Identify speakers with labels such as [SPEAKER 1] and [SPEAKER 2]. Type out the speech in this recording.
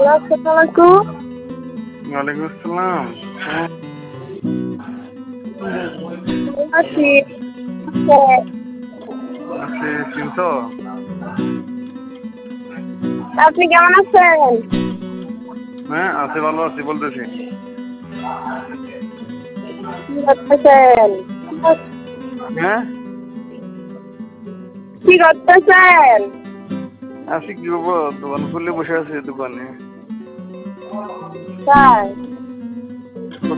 [SPEAKER 1] আসসালামু
[SPEAKER 2] ওয়ালাইকুম আসসালাম।
[SPEAKER 1] আছি।
[SPEAKER 2] আছি, চিনছো?
[SPEAKER 1] আপনি কেমন আছেন?
[SPEAKER 2] হ্যাঁ, আছি, ভালো আছি, বলতেছি।
[SPEAKER 1] কি করতেছেন?
[SPEAKER 2] হ্যাঁ,
[SPEAKER 1] কি করতেছেন?
[SPEAKER 2] আছি, কি করবো? দোকান খুললে বসে আছি দোকানে।
[SPEAKER 1] তাই